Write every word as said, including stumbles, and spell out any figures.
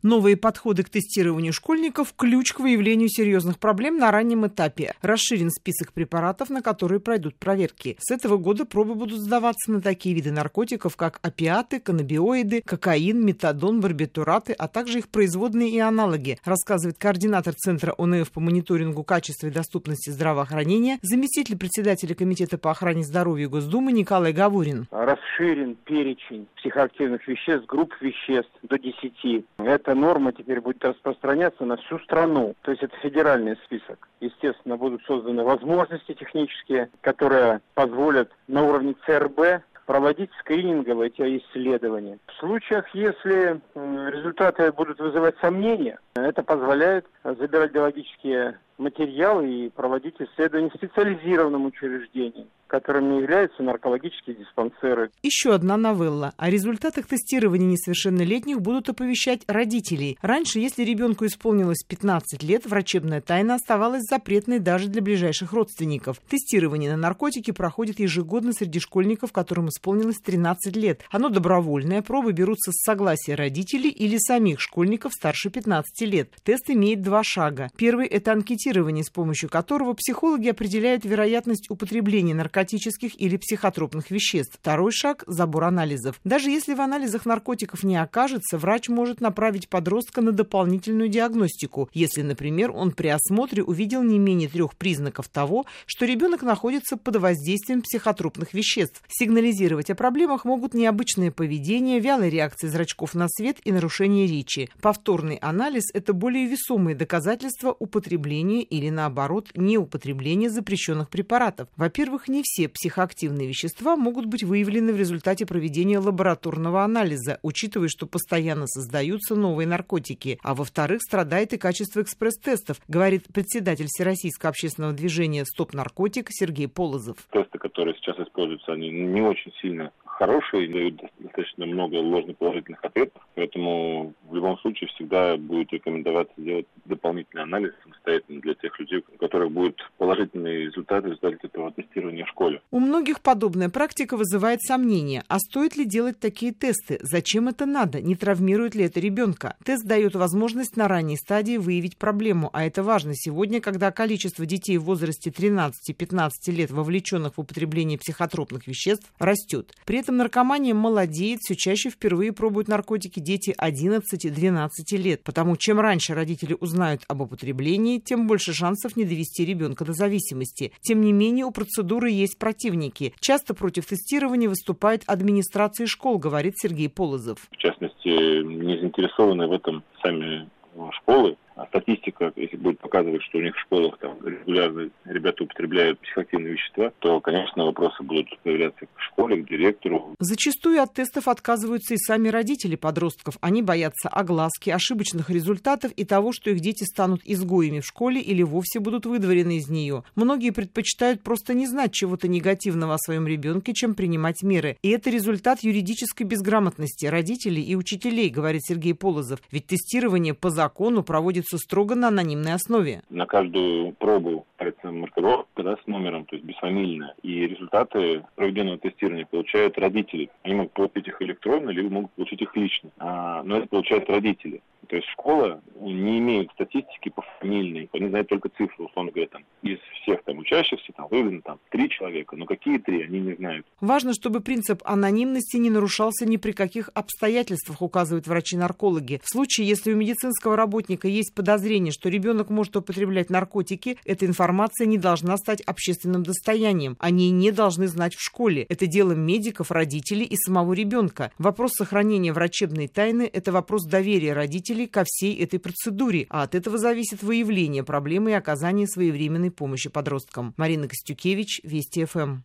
Новые подходы к тестированию школьников – ключ к выявлению серьезных проблем на раннем этапе. Расширен список препаратов, на которые пройдут проверки. С этого года пробы будут сдаваться на такие виды наркотиков, как опиаты, каннабиоиды, кокаин, метадон, барбитураты, а также их производные и аналоги, рассказывает координатор Центра О Н Ф по мониторингу качества и доступности здравоохранения, заместитель председателя Комитета по охране здоровья Госдумы Николай Гаворин. Расширен перечень психоактивных веществ, групп веществ до десяти. Это норма теперь будет распространяться на всю страну. То есть это федеральный список. Естественно, будут созданы возможности технические, которые позволят на уровне Ц Р Б проводить скрининговые эти исследования. В случаях, если результаты будут вызывать сомнения, это позволяет забирать биологические материалы и проводить исследования в специализированном учреждении, которыми являются наркологические диспансеры. Еще одна новелла. О результатах тестирования несовершеннолетних будут оповещать родителей. Раньше, если ребенку исполнилось пятнадцать лет, врачебная тайна оставалась запретной даже для ближайших родственников. Тестирование на наркотики проходит ежегодно среди школьников, которым исполнилось тринадцать лет. Оно добровольное, пробы берутся с согласия родителей или самих школьников старше пятнадцати лет. Тест имеет два шага. Первый – это анкетирование, с помощью которого психологи определяют вероятность употребления наркотических или психотропных веществ. Второй шаг – забор анализов. Даже если в анализах наркотиков не окажется, врач может направить подростка на дополнительную диагностику, если, например, он при осмотре увидел не менее трех признаков того, что ребенок находится под воздействием психотропных веществ. Сигнализировать о проблемах могут необычное поведение, вялая реакция зрачков на свет и нарушение речи. Повторный анализ – это более весомые доказательства употребления или, наоборот, неупотребления запрещенных препаратов. Во-первых, не все психоактивные вещества могут быть выявлены в результате проведения лабораторного анализа, учитывая, что постоянно создаются новые наркотики. А во-вторых, страдает и качество экспресс-тестов, говорит председатель Всероссийского общественного движения «Стоп наркотик» Сергей Полозов. Тесты, которые сейчас используются, они не очень сильно хорошие, дают достаточно много ложноположительных ответов, поэтому в любом случае всегда будет рекомендоваться делать дополнительный анализ самостоятельно для тех людей, у которых будут положительные результаты в результате этого тестирования в школе. У многих подобная практика вызывает сомнения. А стоит ли делать такие тесты? Зачем это надо? Не травмирует ли это ребенка? Тест дает возможность на ранней стадии выявить проблему, а это важно сегодня, когда количество детей в возрасте тринадцати-пятнадцати лет, вовлеченных в употребление психотропных веществ, растет. При этом наркомания молодеет, все чаще впервые пробуют наркотики дети одиннадцати-двенадцати лет. Потому чем раньше родители узнают об употреблении, тем больше шансов не довести ребенка до зависимости. Тем не менее, у процедуры есть противники. Часто против тестирования выступает администрация школ, говорит Сергей Полозов. В частности, не заинтересованы в этом сами школы. А статистика, если будет показывать, что у них в школах там регулярно ребята употребляют психоактивные вещества, то, конечно, вопросы будут появляться к школе, к директору. Зачастую от тестов отказываются и сами родители подростков. Они боятся огласки, ошибочных результатов и того, что их дети станут изгоями в школе или вовсе будут выдворены из нее. Многие предпочитают просто не знать чего-то негативного о своем ребенке, чем принимать меры. И это результат юридической безграмотности родителей и учителей, говорит Сергей Полозов. Ведь тестирование по закону проводится строго на анонимной основе. На каждую пробу маркировка, да, с номером, то есть бесфамильная. И результаты проведенного тестирования получают родители. Они могут получить их электронно, либо могут получить их лично. А, но это получают родители. То есть школа не имеет статистики по фамильной. Они знают только цифры, условно говоря, там, из всех там учащихся там выявлено там три человека. Но какие три, они не знают. Важно, чтобы принцип анонимности не нарушался ни при каких обстоятельствах, указывают врачи-наркологи. В случае, если у медицинского работника есть подозрение, что ребенок может употреблять наркотики, эта информация не должна стать общественным достоянием. О ней не должны знать в школе. Это дело медиков, родителей и самого ребенка. Вопрос сохранения врачебной тайны – это вопрос доверия родителей ко всей этой процедуре, а от этого зависит выявление проблемы и оказание своевременной помощи подросткам. Марина Костюкевич, Вести ФМ.